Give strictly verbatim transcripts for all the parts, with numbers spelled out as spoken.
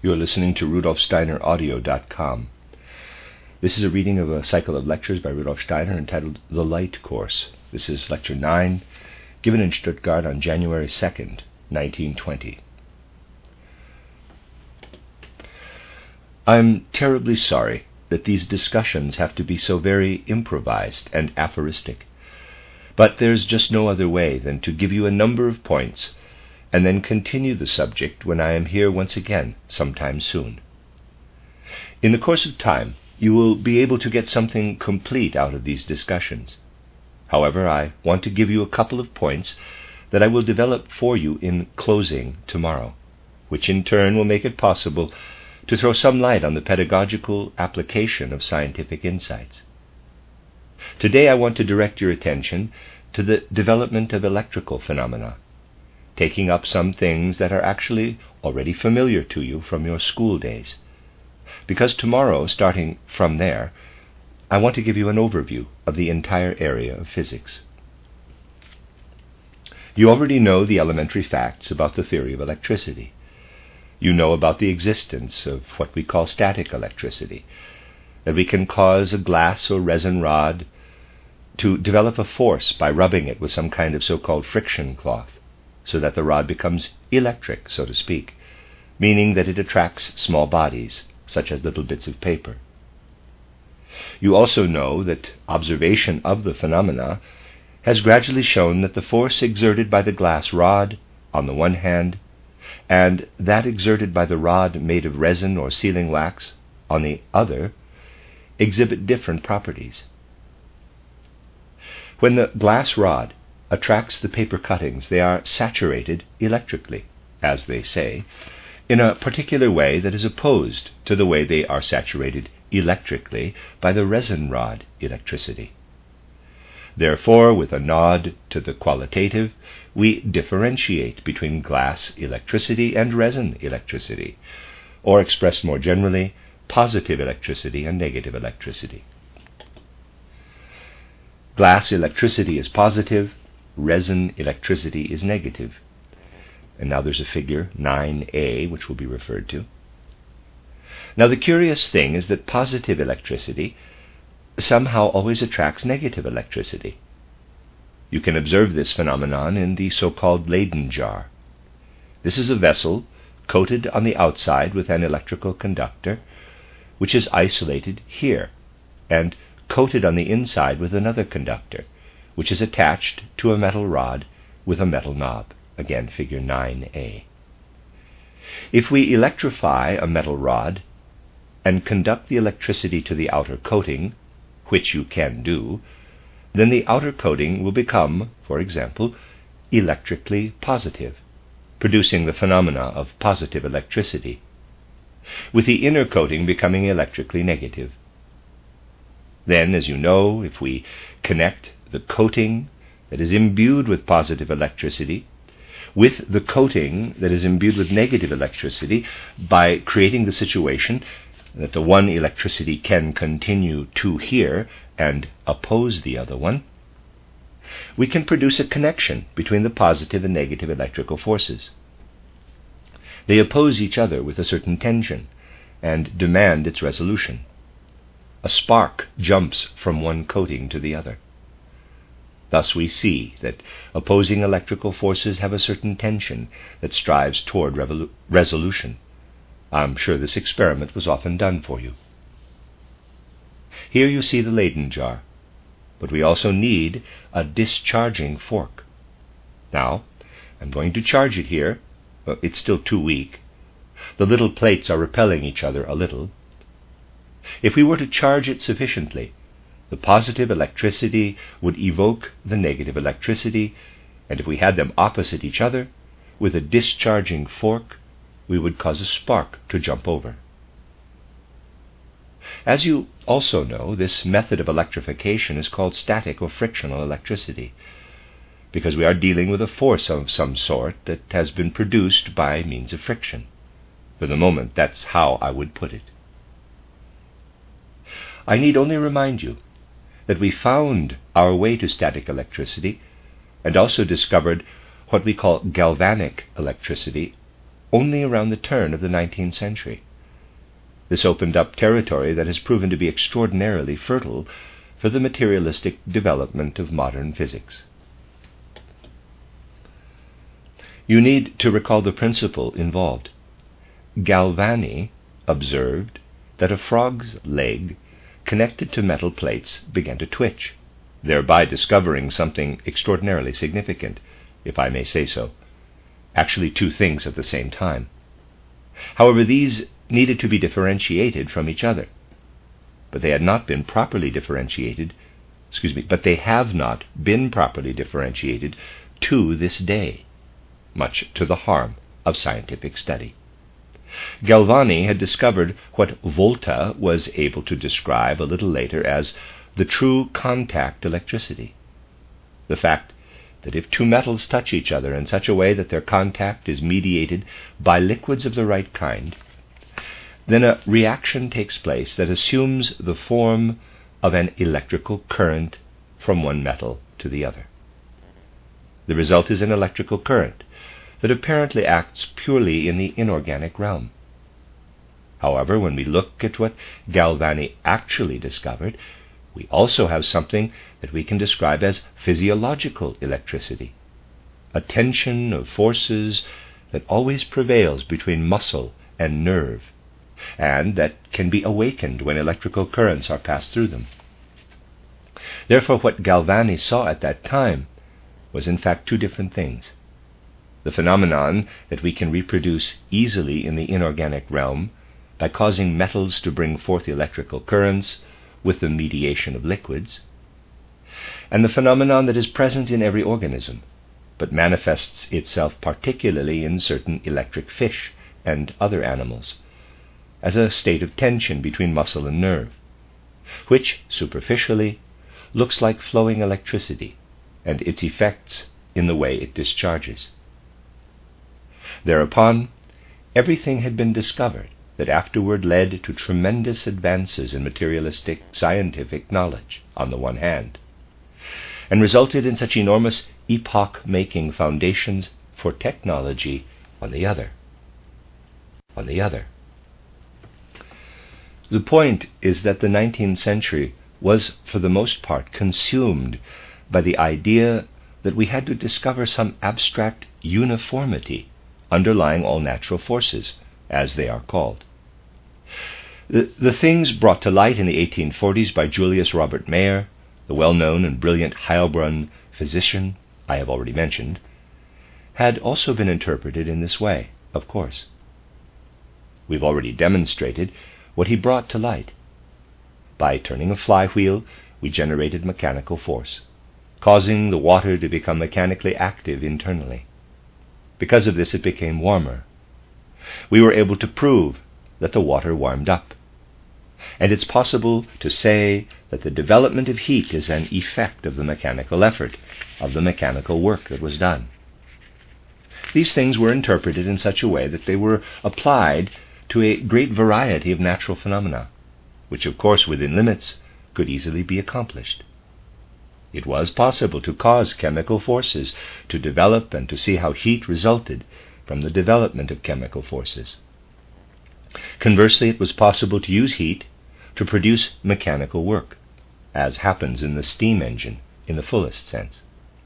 You are listening to Rudolf Steiner Audio dot com. This is a reading of a cycle of lectures by Rudolf Steiner entitled The Light Course. This is Lecture nine, given in Stuttgart on January second, nineteen twenty. I'm terribly sorry that these discussions have to be so very improvised and aphoristic, but there's just no other way than to give you a number of points and then continue the subject when I am here once again sometime soon. In the course of time, you will be able to get something complete out of these discussions. However, I want to give you a couple of points that I will develop for you in closing tomorrow, which in turn will make it possible to throw some light on the pedagogical application of scientific insights. Today I want to direct your attention to the development of electrical phenomena, taking up some things that are actually already familiar to you from your school days. Because tomorrow, starting from there, I want to give you an overview of the entire area of physics. You already know the elementary facts about the theory of electricity. You know about the existence of what we call static electricity, that we can cause a glass or resin rod to develop a force by rubbing it with some kind of so-called friction cloth, so that the rod becomes electric, so to speak, meaning that it attracts small bodies, such as little bits of paper. You also know that observation of the phenomena has gradually shown that the force exerted by the glass rod, on the one hand, and that exerted by the rod made of resin or sealing wax, on the other, exhibit different properties. When the glass rod attracts the paper cuttings, they are saturated electrically, as they say, in a particular way that is opposed to the way they are saturated electrically by the resin rod electricity. Therefore, with a nod to the qualitative, we differentiate between glass electricity and resin electricity, or expressed more generally, positive electricity and negative electricity. Glass electricity is positive, resin electricity is negative. And now there's a figure, nine A, which will be referred to. Now the curious thing is that positive electricity somehow always attracts negative electricity. You can observe this phenomenon in the so-called Leyden jar. This is a vessel coated on the outside with an electrical conductor, which is isolated here, and coated on the inside with another conductor, which is attached to a metal rod with a metal knob. Again, figure nine A. If we electrify a metal rod and conduct the electricity to the outer coating, which you can do, then the outer coating will become, for example, electrically positive, producing the phenomena of positive electricity, with the inner coating becoming electrically negative. Then, as you know, if we connect the coating that is imbued with positive electricity with the coating that is imbued with negative electricity, by creating the situation that the one electricity can continue to here and oppose the other one, we can produce a connection between the positive and negative electrical forces. They oppose each other with a certain tension and demand its resolution. A spark jumps from one coating to the other. Thus we see that opposing electrical forces have a certain tension that strives toward revolu- resolution. I'm sure this experiment was often done for you. Here you see the Leyden jar, but we also need a discharging fork. Now, I'm going to charge it here. Well, it's still too weak. The little plates are repelling each other a little. If we were to charge it sufficiently, the positive electricity would evoke the negative electricity, and if we had them opposite each other, with a discharging fork, we would cause a spark to jump over. As you also know, this method of electrification is called static or frictional electricity, because we are dealing with a force of some sort that has been produced by means of friction. For the moment, that's how I would put it. I need only remind you that we found our way to static electricity and also discovered what we call galvanic electricity only around the turn of the nineteenth century. This opened up territory that has proven to be extraordinarily fertile for the materialistic development of modern physics. You need to recall the principle involved. Galvani observed that a frog's leg connected to metal plates began to twitch, thereby discovering something extraordinarily significant, if I may say so. Actually, two things at the same time. However, these needed to be differentiated from each other. But they had not been properly differentiated, excuse me, but they have not been properly differentiated to this day, much to the harm of scientific study. Galvani had discovered what Volta was able to describe a little later as the true contact electricity. The fact that if two metals touch each other in such a way that their contact is mediated by liquids of the right kind, then a reaction takes place that assumes the form of an electrical current from one metal to the other. The result is an electrical current that apparently acts purely in the inorganic realm. However, when we look at what Galvani actually discovered, we also have something that we can describe as physiological electricity, a tension of forces that always prevails between muscle and nerve, and that can be awakened when electrical currents are passed through them. Therefore, what Galvani saw at that time was in fact two different things. The phenomenon that we can reproduce easily in the inorganic realm by causing metals to bring forth electrical currents with the mediation of liquids, and the phenomenon that is present in every organism, but manifests itself particularly in certain electric fish and other animals, as a state of tension between muscle and nerve, which, superficially, looks like flowing electricity and its effects in the way it discharges. Thereupon, everything had been discovered that afterward led to tremendous advances in materialistic scientific knowledge, on the one hand, and resulted in such enormous epoch-making foundations for technology on the other. On the other. The point is that the nineteenth century was, for the most part, consumed by the idea that we had to discover some abstract uniformity underlying all natural forces, as they are called. The, the things brought to light in the eighteen forties by Julius Robert Mayer, the well-known and brilliant Heilbronn physician I have already mentioned, had also been interpreted in this way, of course. We've already demonstrated what he brought to light. By turning a flywheel, we generated mechanical force, causing the water to become mechanically active internally. Because of this, it became warmer. We were able to prove that the water warmed up. And it's possible to say that the development of heat is an effect of the mechanical effort, of the mechanical work that was done. These things were interpreted in such a way that they were applied to a great variety of natural phenomena, which of course within limits could easily be accomplished. It was possible to cause chemical forces to develop and to see how heat resulted from the development of chemical forces. Conversely, it was possible to use heat to produce mechanical work, as happens in the steam engine in the fullest sense.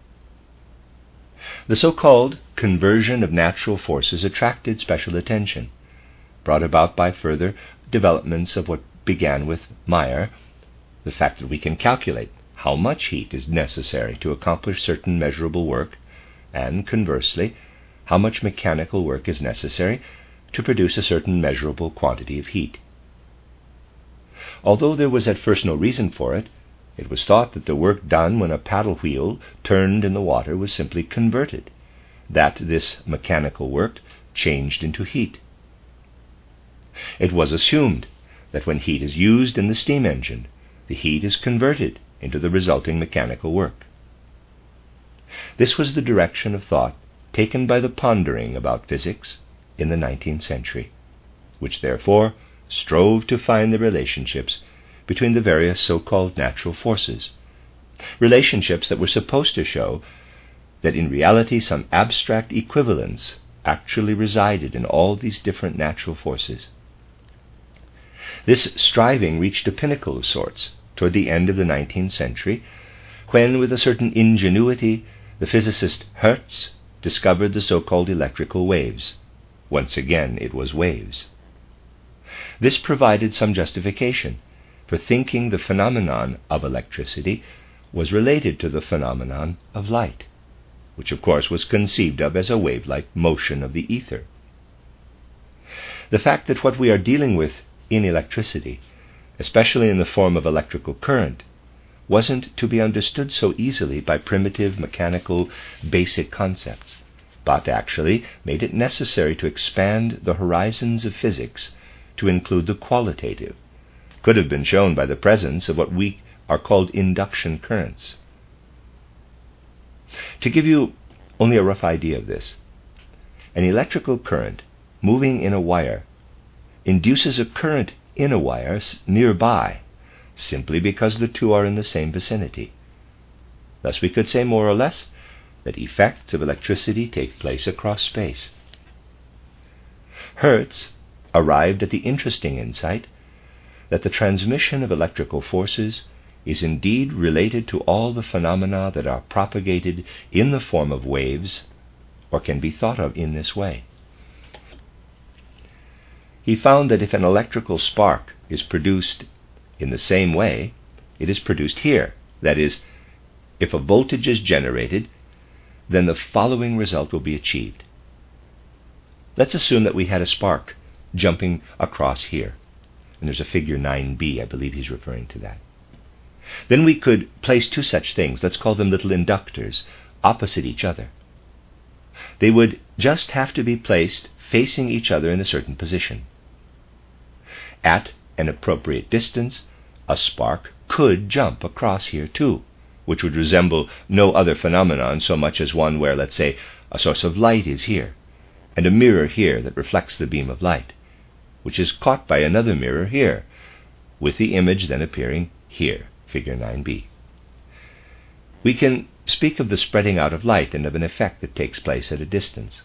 The so-called conversion of natural forces attracted special attention, brought about by further developments of what began with Mayer, the fact that we can calculate how much heat is necessary to accomplish certain measurable work, and conversely, how much mechanical work is necessary to produce a certain measurable quantity of heat. Although there was at first no reason for it, it was thought that the work done when a paddle wheel turned in the water was simply converted, that this mechanical work changed into heat. It was assumed that when heat is used in the steam engine, the heat is converted into the resulting mechanical work. This was the direction of thought taken by the pondering about physics in the nineteenth century, which therefore strove to find the relationships between the various so-called natural forces, relationships that were supposed to show that in reality some abstract equivalence actually resided in all these different natural forces. This striving reached a pinnacle of sorts toward the end of the nineteenth century, when, with a certain ingenuity, the physicist Hertz discovered the so-called electrical waves. Once again, it was waves. This provided some justification for thinking the phenomenon of electricity was related to the phenomenon of light, which of course was conceived of as a wave-like motion of the ether. The fact that what we are dealing with in electricity, especially in the form of electrical current, wasn't to be understood so easily by primitive, mechanical, basic concepts, but actually made it necessary to expand the horizons of physics to include the qualitative, could have been shown by the presence of what we are called induction currents. To give you only a rough idea of this, an electrical current moving in a wire induces a current in a wire nearby, simply because the two are in the same vicinity. Thus we could say more or less that effects of electricity take place across space. Hertz arrived at the interesting insight that the transmission of electrical forces is indeed related to all the phenomena that are propagated in the form of waves, or can be thought of in this way. He found that if an electrical spark is produced in the same way, it is produced here. That is, if a voltage is generated, then the following result will be achieved. Let's assume that we had a spark jumping across here. And there's a figure nine b, I believe he's referring to that. Then we could place two such things, let's call them little inductors, opposite each other. They would just have to be placed facing each other in a certain position. At an appropriate distance, a spark could jump across here too, which would resemble no other phenomenon so much as one where, let's say, a source of light is here, and a mirror here that reflects the beam of light, which is caught by another mirror here, with the image then appearing here, figure nine b. We can speak of the spreading out of light and of an effect that takes place at a distance.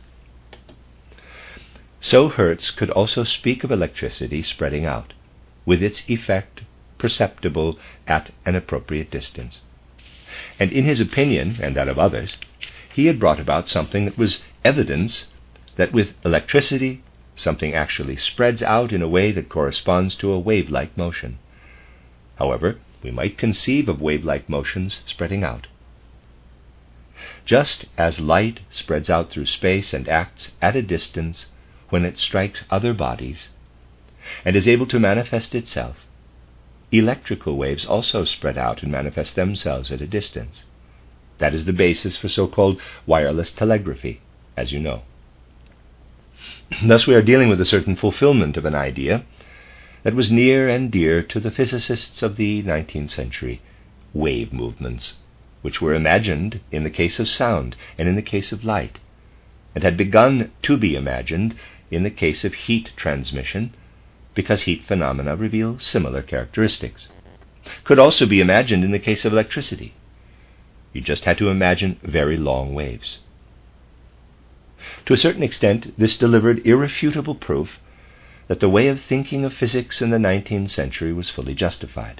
So Hertz could also speak of electricity spreading out, with its effect perceptible at an appropriate distance. And in his opinion, and that of others, he had brought about something that was evidence that with electricity, something actually spreads out in a way that corresponds to a wave-like motion. However, we might conceive of wave-like motions spreading out. Just as light spreads out through space and acts at a distance when it strikes other bodies, and is able to manifest itself, electrical waves also spread out and manifest themselves at a distance. That is the basis for so-called wireless telegraphy, as you know. Thus we are dealing with a certain fulfillment of an idea that was near and dear to the physicists of the nineteenth century, wave movements, which were imagined in the case of sound and in the case of light, and had begun to be imagined in the case of heat transmission, because heat phenomena reveal similar characteristics. Could also be imagined in the case of electricity. You just had to imagine very long waves. To a certain extent, this delivered irrefutable proof that the way of thinking of physics in the nineteenth century was fully justified.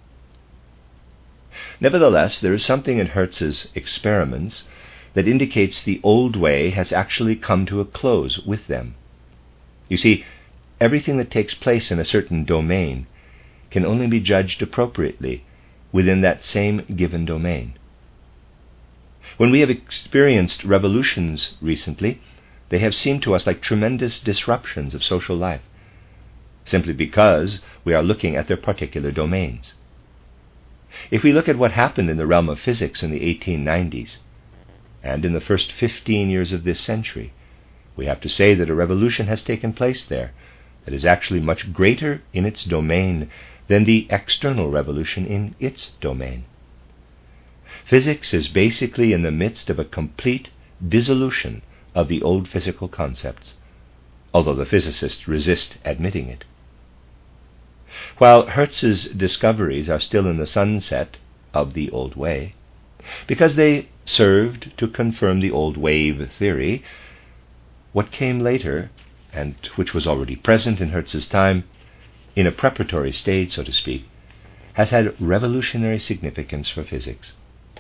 Nevertheless, there is something in Hertz's experiments that indicates the old way has actually come to a close with them. You see, everything that takes place in a certain domain can only be judged appropriately within that same given domain. When we have experienced revolutions recently, they have seemed to us like tremendous disruptions of social life, simply because we are looking at their particular domains. If we look at what happened in the realm of physics in the eighteen nineties, and in the first fifteen years of this century, we have to say that a revolution has taken place there that is actually much greater in its domain than the external revolution in its domain. Physics is basically in the midst of a complete dissolution of the old physical concepts, although the physicists resist admitting it. While Hertz's discoveries are still in the sunset of the old way, because they served to confirm the old wave theory, what came later, and which was already present in Hertz's time, in a preparatory stage, so to speak, has had revolutionary significance for physics.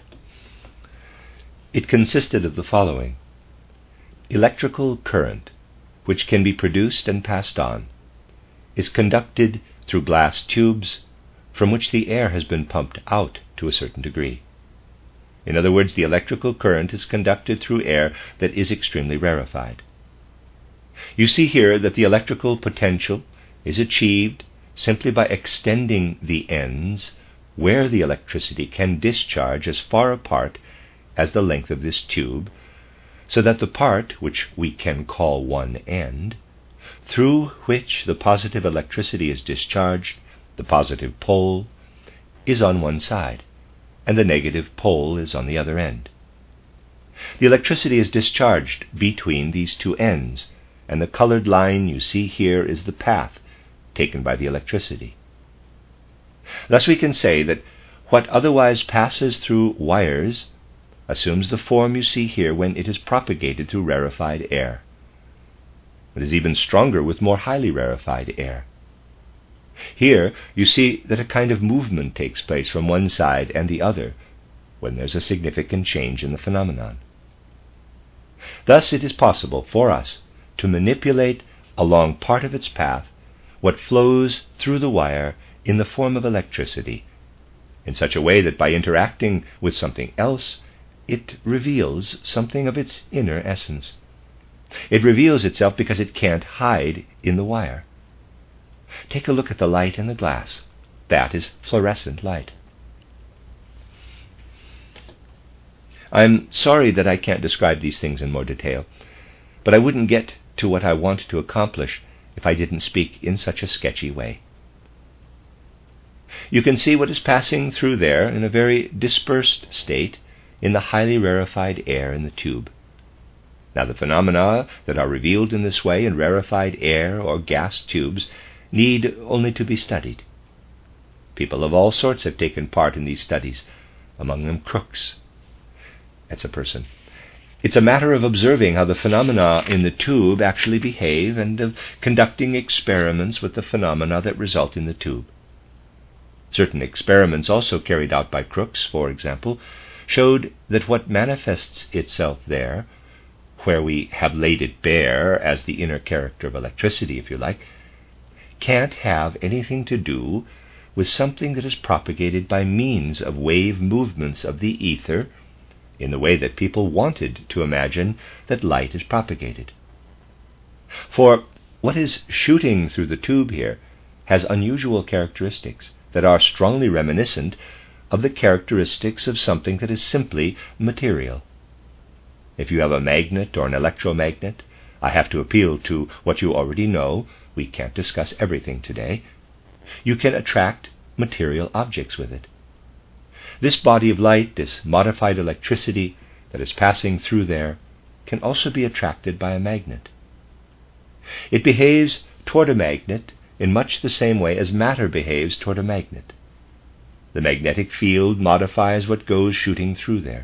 It consisted of the following: electrical current, which can be produced and passed on, is conducted through glass tubes from which the air has been pumped out to a certain degree. In other words, the electrical current is conducted through air that is extremely rarefied. You see here that the electrical potential is achieved simply by extending the ends where the electricity can discharge as far apart as the length of this tube, so that the part, which we can call one end, through which the positive electricity is discharged, the positive pole, is on one side, and the negative pole is on the other end. The electricity is discharged between these two ends, and the colored line you see here is the path taken by the electricity. Thus we can say that what otherwise passes through wires assumes the form you see here when it is propagated through rarefied air. It is even stronger with more highly rarefied air. Here you see that a kind of movement takes place from one side and the other when there's a significant change in the phenomenon. Thus it is possible for us to manipulate along part of its path what flows through the wire in the form of electricity, in such a way that by interacting with something else, it reveals something of its inner essence. It reveals itself because it can't hide in the wire. Take a look at the light in the glass. That is fluorescent light. I'm sorry that I can't describe these things in more detail, but I wouldn't get to what I want to accomplish if I didn't speak in such a sketchy way. You can see what is passing through there in a very dispersed state in the highly rarefied air in the tube. Now, the phenomena that are revealed in this way in rarefied air or gas tubes need only to be studied. People of all sorts have taken part in these studies, among them Crookes. That's a person. It's a matter of observing how the phenomena in the tube actually behave and of conducting experiments with the phenomena that result in the tube. Certain experiments also carried out by Crookes, for example, showed that what manifests itself there, where we have laid it bare as the inner character of electricity, if you like, can't have anything to do with something that is propagated by means of wave movements of the ether in the way that people wanted to imagine that light is propagated. For what is shooting through the tube here has unusual characteristics that are strongly reminiscent of the characteristics of something that is simply material. If you have a magnet or an electromagnet, I have to appeal to what you already know. We can't discuss everything today. You can attract material objects with it. This body of light, this modified electricity that is passing through there, can also be attracted by a magnet. It behaves toward a magnet in much the same way as matter behaves toward a magnet. The magnetic field modifies what goes shooting through there.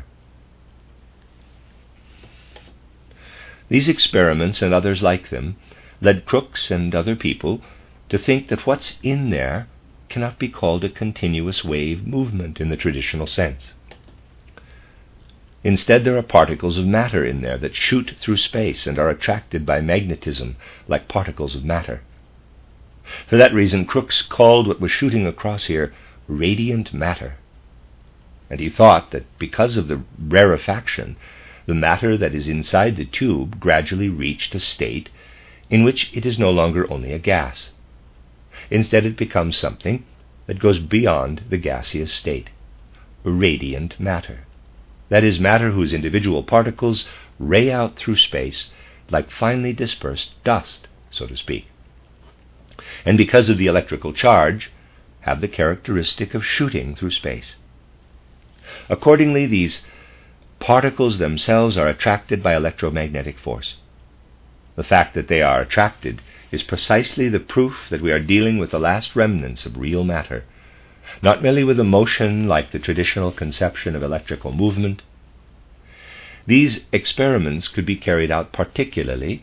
These experiments and others like them led Crookes and other people to think that what's in there cannot be called a continuous wave movement in the traditional sense. Instead, there are particles of matter in there that shoot through space and are attracted by magnetism like particles of matter. For that reason, Crookes called what was shooting across here radiant matter, and he thought that because of the rarefaction, the matter that is inside the tube gradually reached a state in which it is no longer only a gas. Instead, it becomes something that goes beyond the gaseous state, radiant matter. That is, matter whose individual particles ray out through space like finely dispersed dust, so to speak, and because of the electrical charge, have the characteristic of shooting through space. Accordingly, these particles themselves are attracted by electromagnetic force. The fact that they are attracted is precisely the proof that we are dealing with the last remnants of real matter, not merely with a motion like the traditional conception of electrical movement. These experiments could be carried out particularly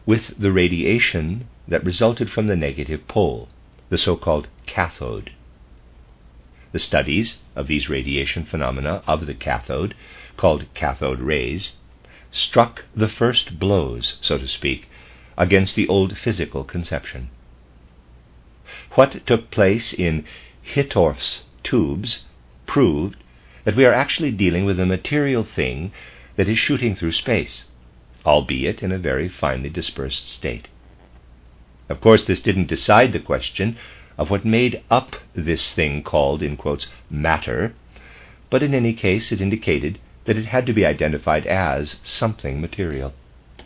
with the radiation that resulted from the negative pole, the so-called cathode. The studies of these radiation phenomena of the cathode, called cathode rays, struck the first blows, so to speak, against the old physical conception. What took place in Hittorf's tubes proved that we are actually dealing with a material thing that is shooting through space, albeit in a very finely dispersed state. Of course, this didn't decide the question of what made up this thing called, in quotes, matter, but in any case it indicated that it had to be identified as something material.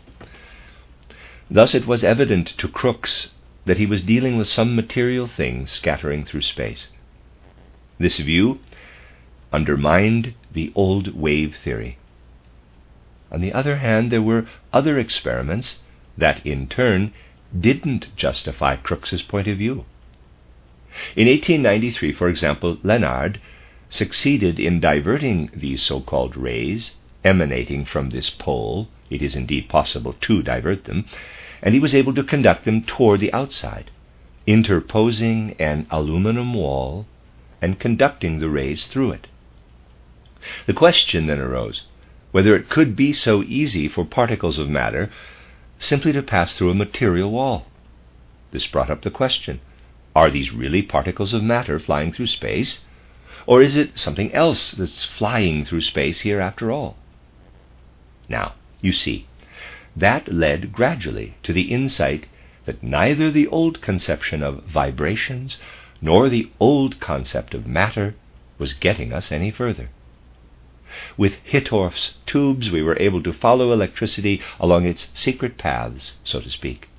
Thus it was evident to Crookes that he was dealing with some material thing scattering through space. This view undermined the old wave theory. On the other hand, there were other experiments that, in turn, didn't justify Crookes's point of view. In eighteen ninety-three, for example, Lenard succeeded in diverting these so-called rays emanating from this pole. It is indeed possible to divert them, and he was able to conduct them toward the outside, interposing an aluminum wall and conducting the rays through it. The question then arose whether it could be so easy for particles of matter simply to pass through a material wall. This brought up the question, are these really particles of matter flying through space, or is it something else that's flying through space here after all? Now, you see, that led gradually to the insight that neither the old conception of vibrations nor the old concept of matter was getting us any further. With Hittorf's tubes, we were able to follow electricity along its secret paths, so to speak.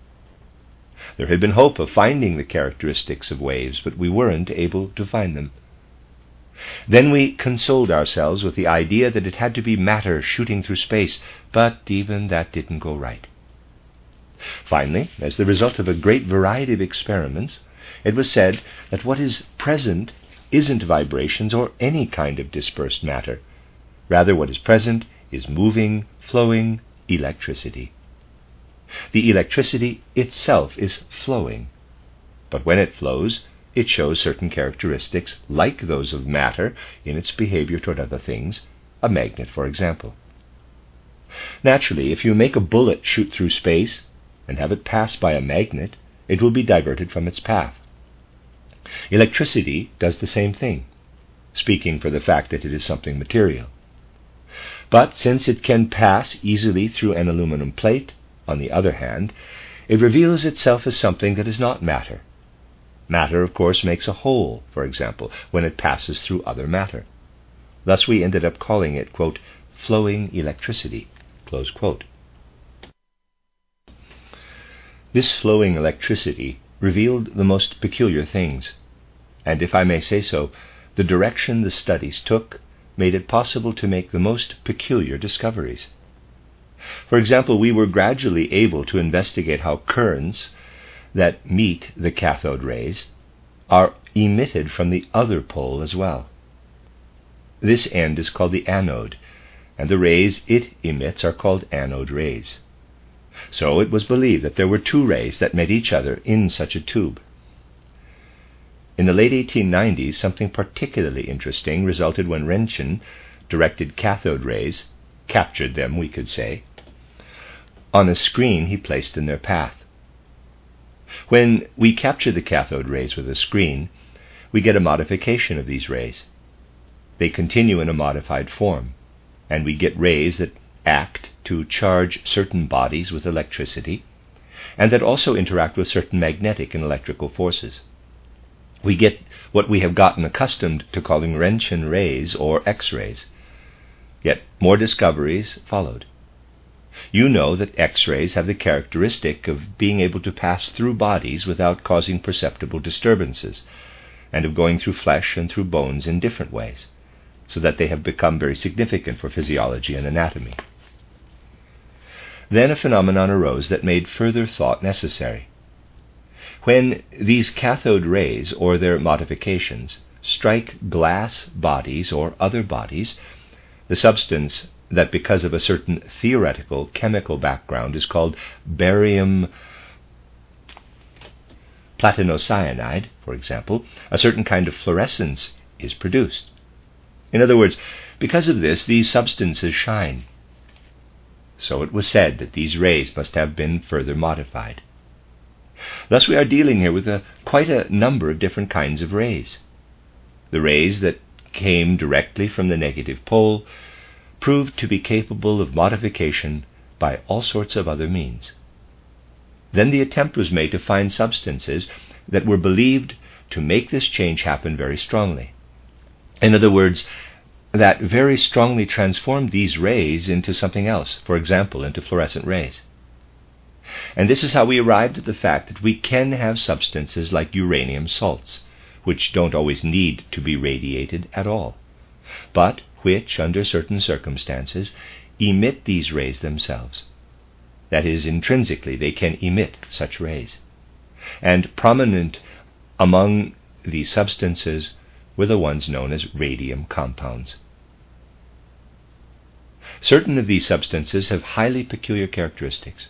There had been hope of finding the characteristics of waves, but we weren't able to find them. Then we consoled ourselves with the idea that it had to be matter shooting through space, but even that didn't go right. Finally, as the result of a great variety of experiments, it was said that what is present isn't vibrations or any kind of dispersed matter. Rather, what is present is moving, flowing electricity. The electricity itself is flowing, but when it flows, it shows certain characteristics like those of matter in its behavior toward other things, a magnet, for example. Naturally, if you make a bullet shoot through space and have it pass by a magnet, it will be diverted from its path. Electricity does the same thing, speaking for the fact that it is something material. But since it can pass easily through an aluminum plate, on the other hand, it reveals itself as something that is not matter. Matter, of course, makes a hole, for example, when it passes through other matter. Thus we ended up calling it, quote, flowing electricity, close quote. This flowing electricity revealed the most peculiar things, and if I may say so, the direction the studies took made it possible to make the most peculiar discoveries. For example, we were gradually able to investigate how currents that meet the cathode rays are emitted from the other pole as well. This end is called the anode, and the rays it emits are called anode rays. So it was believed that there were two rays that met each other in such a tube. In the late eighteen nineties, something particularly interesting resulted when Roentgen directed cathode rays, captured them, we could say, on a screen he placed in their path. When we capture the cathode rays with a screen, we get a modification of these rays. They continue in a modified form, and we get rays that act to charge certain bodies with electricity, and that also interact with certain magnetic and electrical forces. We get what we have gotten accustomed to calling Roentgen rays or X-rays. Yet more discoveries followed. You know that X-rays have the characteristic of being able to pass through bodies without causing perceptible disturbances, and of going through flesh and through bones in different ways, so that they have become very significant for physiology and anatomy. Then a phenomenon arose that made further thought necessary. When these cathode rays, or their modifications, strike glass bodies or other bodies, the substance that because of a certain theoretical chemical background is called barium platinocyanide, for example, a certain kind of fluorescence is produced. In other words, because of this, these substances shine. So it was said that these rays must have been further modified. Thus we are dealing here with a, quite a number of different kinds of rays. The rays that came directly from the negative pole proved to be capable of modification by all sorts of other means. Then the attempt was made to find substances that were believed to make this change happen very strongly. In other words, that very strongly transformed these rays into something else, for example, into fluorescent rays. And this is how we arrived at the fact that we can have substances like uranium salts, which don't always need to be radiated at all, but which, under certain circumstances, emit these rays themselves. That is, intrinsically, they can emit such rays. And prominent among these substances were the ones known as radium compounds. Certain of these substances have highly peculiar characteristics.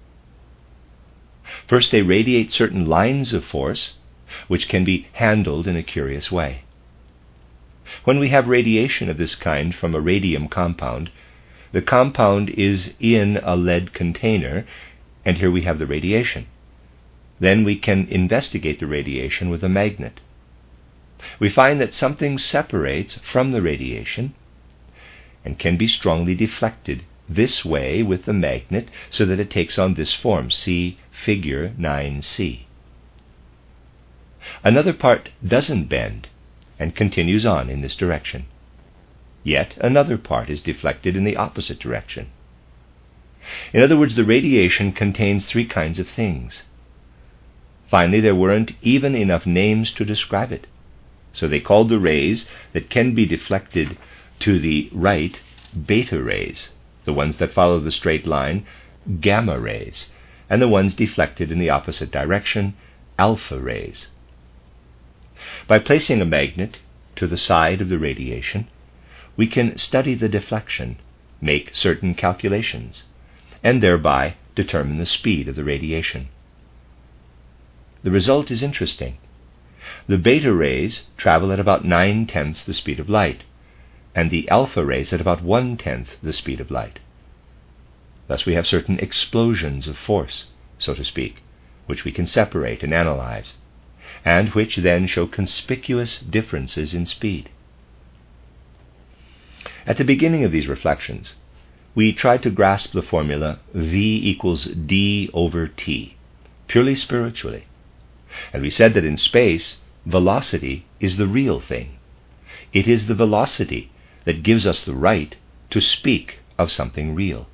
First, they radiate certain lines of force, which can be handled in a curious way. When we have radiation of this kind from a radium compound, the compound is in a lead container, and here we have the radiation. Then we can investigate the radiation with a magnet. We find that something separates from the radiation and can be strongly deflected this way with the magnet so that it takes on this form, see figure nine C. Another part doesn't bend and continues on in this direction. Yet another part is deflected in the opposite direction. In other words, the radiation contains three kinds of things. Finally, there weren't even enough names to describe it, so they called the rays that can be deflected to the right beta rays, the ones that follow the straight line gamma rays, and the ones deflected in the opposite direction alpha rays. By placing a magnet to the side of the radiation, we can study the deflection, make certain calculations, and thereby determine the speed of the radiation. The result is interesting. The beta rays travel at about nine-tenths the speed of light, and the alpha rays at about one-tenth the speed of light. Thus we have certain explosions of force, so to speak, which we can separate and analyze, and which then show conspicuous differences in speed. At the beginning of these reflections, we tried to grasp the formula V equals d over t, purely spiritually, and we said that in space, velocity is the real thing. It is the velocity that gives us the right to speak of something real.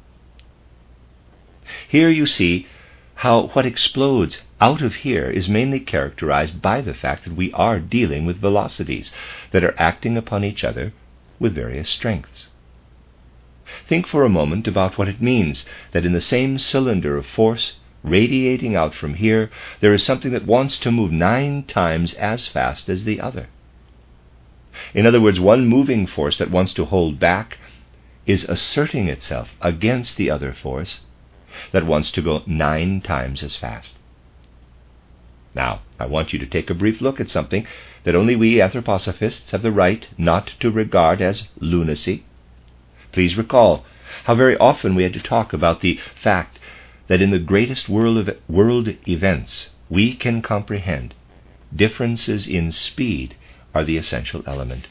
Here you see how what explodes out of here is mainly characterized by the fact that we are dealing with velocities that are acting upon each other with various strengths. Think for a moment about what it means that in the same cylinder of force radiating out from here, there is something that wants to move nine times as fast as the other. In other words, one moving force that wants to hold back is asserting itself against the other force that wants to go nine times as fast. Now, I want you to take a brief look at something that only we anthroposophists have the right not to regard as lunacy. Please recall how very often we had to talk about the fact that in the greatest world of world events we can comprehend, differences in speed are the essential element.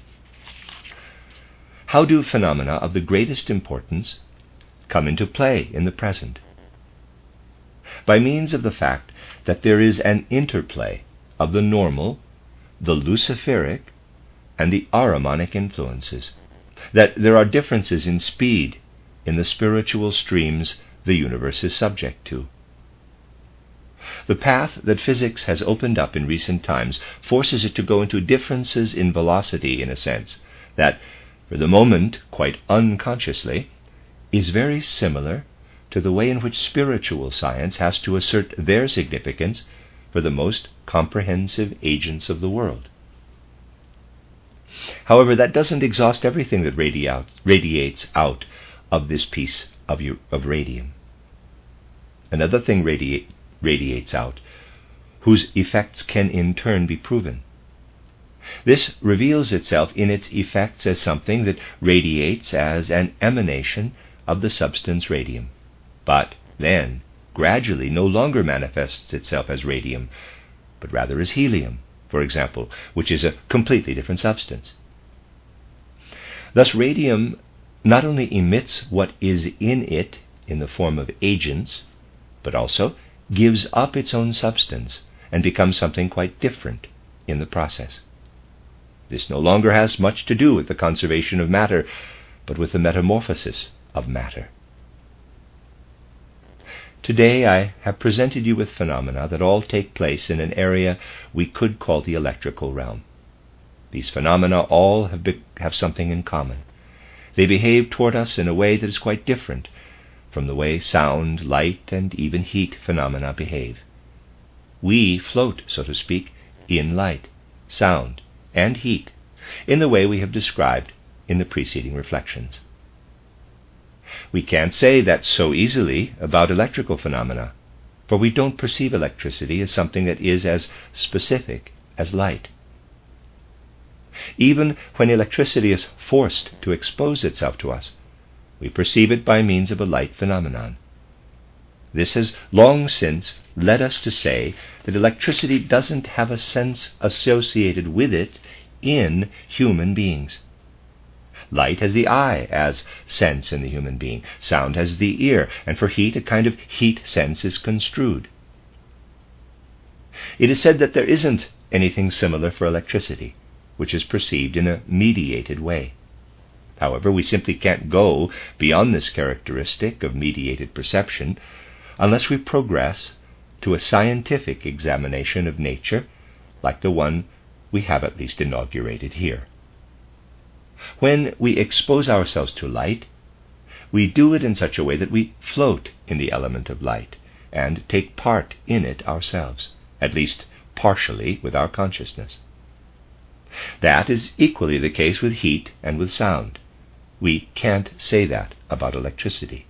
How do phenomena of the greatest importance come into play in the present? By means of the fact that there is an interplay of the normal, the luciferic, and the aramonic influences, that there are differences in speed in the spiritual streams the universe is subject to. The path that physics has opened up in recent times forces it to go into differences in velocity, in a sense, that, for the moment, quite unconsciously, is very similar to the way in which spiritual science has to assert their significance for the most comprehensive agents of the world. However, that doesn't exhaust everything that radi- radiates out of this piece of, your, of radium. Another thing radiate, radiates out, whose effects can in turn be proven. This reveals itself in its effects as something that radiates as an emanation of the substance radium, but then gradually no longer manifests itself as radium, but rather as helium, for example, which is a completely different substance. Thus radium not only emits what is in it in the form of agents, but also gives up its own substance and becomes something quite different in the process. This no longer has much to do with the conservation of matter, but with the metamorphosis of matter. Today I have presented you with phenomena that all take place in an area we could call the electrical realm. These phenomena all have, be- have something in common. They behave toward us in a way that is quite different from the way sound, light, and even heat phenomena behave. We float, so to speak, in light, sound, and heat, in the way we have described in the preceding reflections. We can't say that so easily about electrical phenomena, for we don't perceive electricity as something that is as specific as light. Even when electricity is forced to expose itself to us, we perceive it by means of a light phenomenon. This has long since led us to say that electricity doesn't have a sense associated with it in human beings. Light has the eye as sense in the human being. Sound has the ear, and for heat a kind of heat sense is construed. It is said that there isn't anything similar for electricity, which is perceived in a mediated way. However, we simply can't go beyond this characteristic of mediated perception unless we progress to a scientific examination of nature like the one we have at least inaugurated here. When we expose ourselves to light, we do it in such a way that we float in the element of light and take part in it ourselves, at least partially with our consciousness. That is equally the case with heat and with sound. We can't say that about electricity.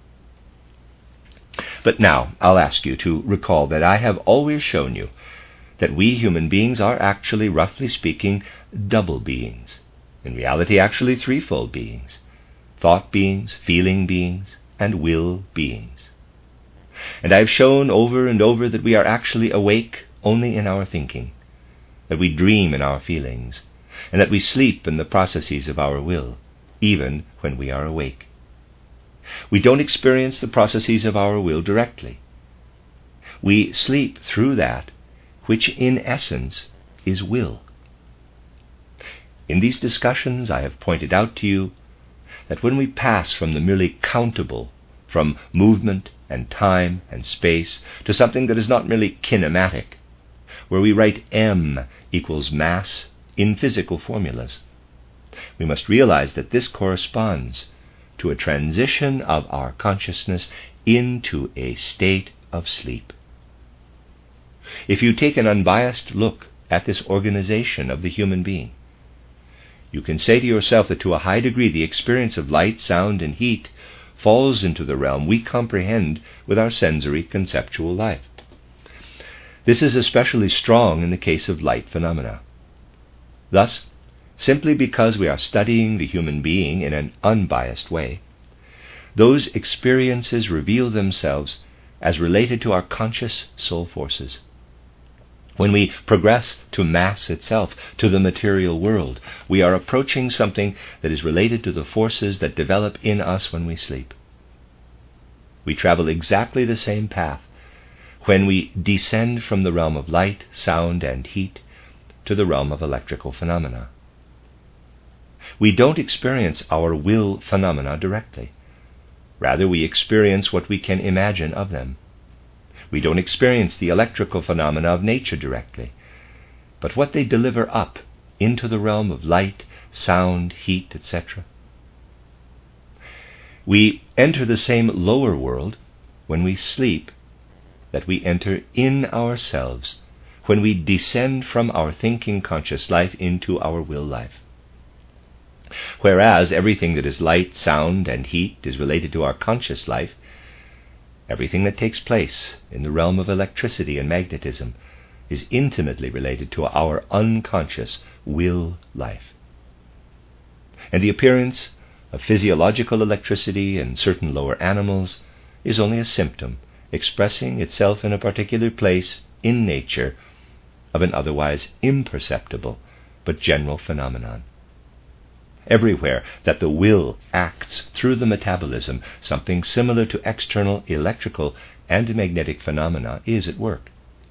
But now I'll ask you to recall that I have always shown you that we human beings are actually, roughly speaking, double beings. In reality, actually threefold beings: thought beings, feeling beings, and will beings. And I have shown over and over that we are actually awake only in our thinking, that we dream in our feelings, and that we sleep in the processes of our will, even when we are awake. We don't experience the processes of our will directly. We sleep through that which in essence is will. In these discussions I have pointed out to you that when we pass from the merely countable, from movement and time and space, to something that is not merely kinematic, where we write M equals mass in physical formulas, we must realize that this corresponds to a transition of our consciousness into a state of sleep. If you take an unbiased look at this organization of the human being, you can say to yourself that to a high degree the experience of light, sound, and heat falls into the realm we comprehend with our sensory conceptual life. This is especially strong in the case of light phenomena. Thus, simply because we are studying the human being in an unbiased way, those experiences reveal themselves as related to our conscious soul forces. When we progress to mass itself, to the material world, we are approaching something that is related to the forces that develop in us when we sleep. We travel exactly the same path when we descend from the realm of light, sound, and heat to the realm of electrical phenomena. We don't experience our will phenomena directly. Rather, we experience what we can imagine of them. We don't experience the electrical phenomena of nature directly, but what they deliver up into the realm of light, sound, heat, et cetera. We enter the same lower world when we sleep that we enter in ourselves when we descend from our thinking conscious life into our will life. Whereas everything that is light, sound, and heat is related to our conscious life, everything that takes place in the realm of electricity and magnetism is intimately related to our unconscious will life. And the appearance of physiological electricity in certain lower animals is only a symptom expressing itself in a particular place in nature of an otherwise imperceptible but general phenomenon. Everywhere that the will acts through the metabolism, something similar to external electrical and magnetic phenomena is at work.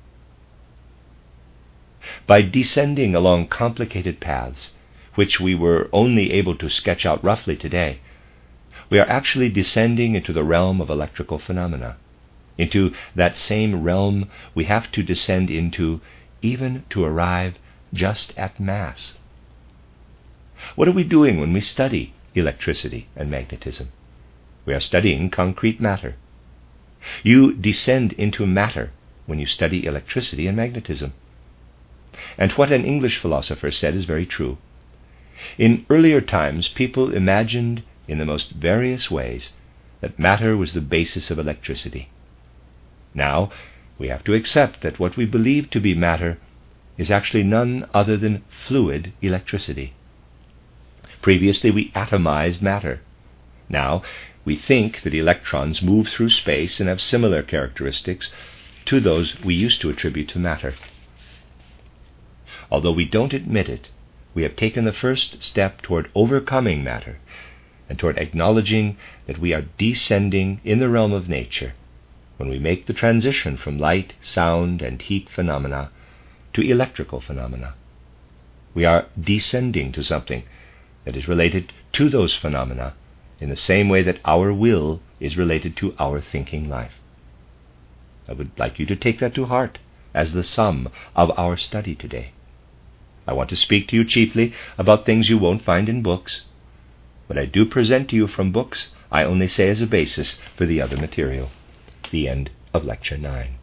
By descending along complicated paths, which we were only able to sketch out roughly today, we are actually descending into the realm of electrical phenomena, into that same realm we have to descend into even to arrive just at mass. What are we doing when we study electricity and magnetism? We are studying concrete matter. You descend into matter when you study electricity and magnetism. And what an English philosopher said is very true. In earlier times, people imagined in the most various ways that matter was the basis of electricity. Now, we have to accept that what we believe to be matter is actually none other than fluid electricity. Previously, we atomized matter. Now, we think that electrons move through space and have similar characteristics to those we used to attribute to matter. Although we don't admit it, we have taken the first step toward overcoming matter and toward acknowledging that we are descending in the realm of nature when we make the transition from light, sound, and heat phenomena to electrical phenomena. We are descending to something that is related to those phenomena in the same way that our will is related to our thinking life. I would like you to take that to heart as the sum of our study today. I want to speak to you chiefly about things you won't find in books. What I do present to you from books, I only say as a basis for the other material. The end of Lecture nine.